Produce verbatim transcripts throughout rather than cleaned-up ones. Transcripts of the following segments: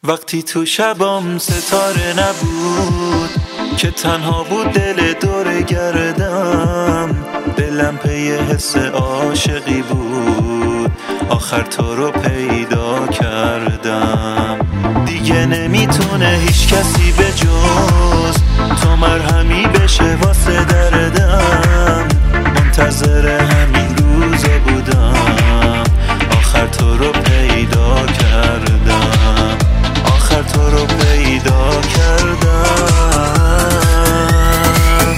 وقتی تو شبام ستاره نبود که تنها بود دل دور گردم، دلم پی حس عاشقی بود، آخر تو رو پیدا کردم. دیگه نمیتونه هیچ کسی به جز تو مرهمی بشه واسه دردم، منتظر همین روزا بودم، آخر تو رو پیدا کردم، آخر تو رو پیدا کردم.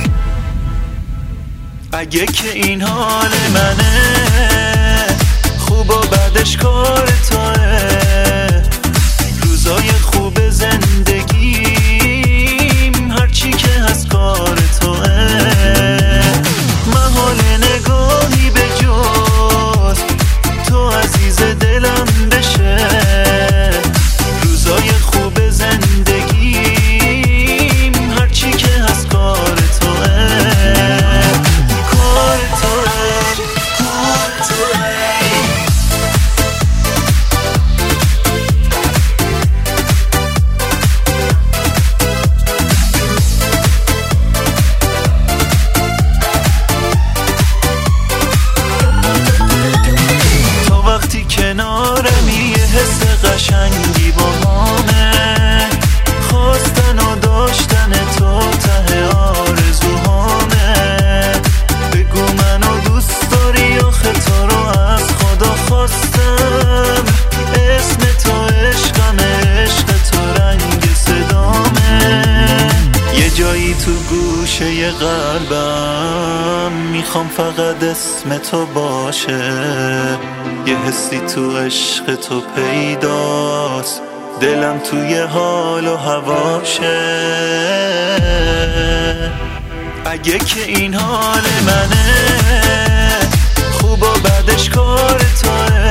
اگه که این حال منه، خوب و بعدش کار توه، روزای خوب زندگیم هرچی که هست کار توه، محال نگاهی به جز تو عزیز دلم بشه، روزای خوب زندگیم هرچی که هست کار توه، کار توه، کار توه. تا وقتی کنارمی یه حس قشنگی با همه، خواستن و داشتن تو ته آرزوهامه، بگو منو دوست داری آخه تو رو از خدا خواستم، اسم تو عشقم، عشق تو رنگ صدامه، یه جایی تو گوشه قلبم میخوام فقط اسم تو باشه، یه حسی تو عشق تو پیداست، دلم توی حال و هواشه. اگه که این حال منه، خوب و بعدش کار توه،